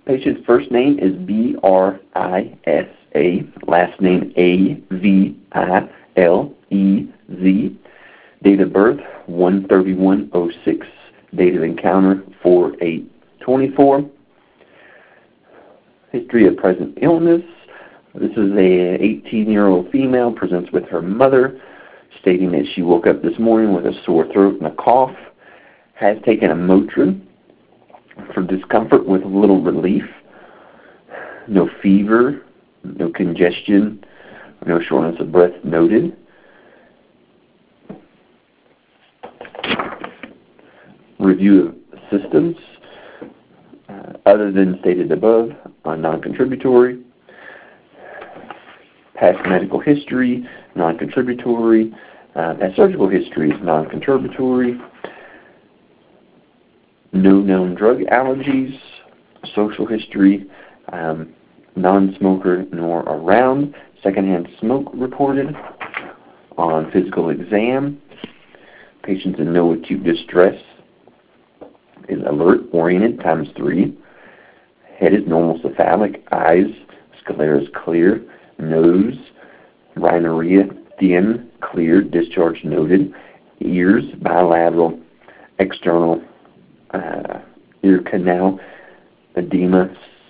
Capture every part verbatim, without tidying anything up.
Patient's first name is B R I S A, last name A V I L E Z. Date of birth one thirty-one oh six. Date of encounter four eight twenty-four. History of present illness. This is a eighteen-year-old female, presents with her mother, stating that she woke up this morning with a sore throat and a cough, has taken a Motrin for discomfort with little relief, no fever, no congestion, no shortness of breath noted. Review of systems, uh, other than stated above, are non-contributory. Past medical history, non-contributory. Uh, past surgical history is non-contributory. No known drug allergies. Social history, um, non-smoker nor around. Secondhand smoke reported. On physical exam, patients in no acute distress. Is alert, oriented, times three. Head is normal cephalic. Eyes, sclera is clear. Nose, rhinorrhea, thin, clear, discharge noted. Ears, bilateral, external uh, ear canal, edema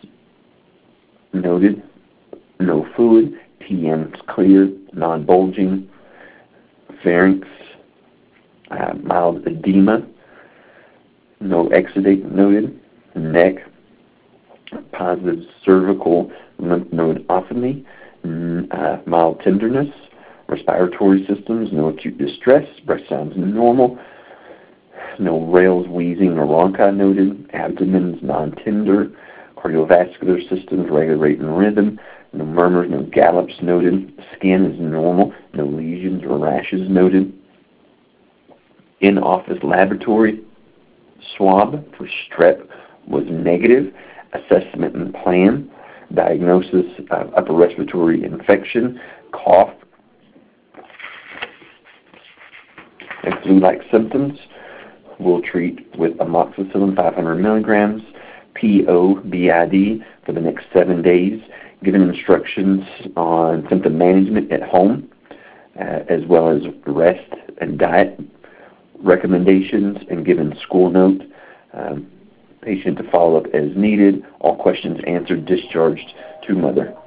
noted. No fluid. T M is clear, non-bulging. Pharynx, uh, mild edema. No exudate noted. Neck, positive cervical lymph node ostomy. Uh, mild tenderness. Respiratory systems, no acute distress. Breath sounds normal. No rales, wheezing, or rhonchi noted. Abdomen is non-tender. Cardiovascular systems, regular rate and rhythm. No murmurs, no gallops noted. Skin is normal. No lesions or rashes noted. In-office laboratory swab for strep was negative. Assessment and plan. Diagnosis of upper respiratory infection, cough, and flu-like symptoms. We'll treat with amoxicillin five hundred milligrams, P O B I D for the next seven days, given instructions on symptom management at home, uh, as well as rest and diet recommendations, and given school note. Um, patient to follow up as needed. All questions answered, discharged to mother.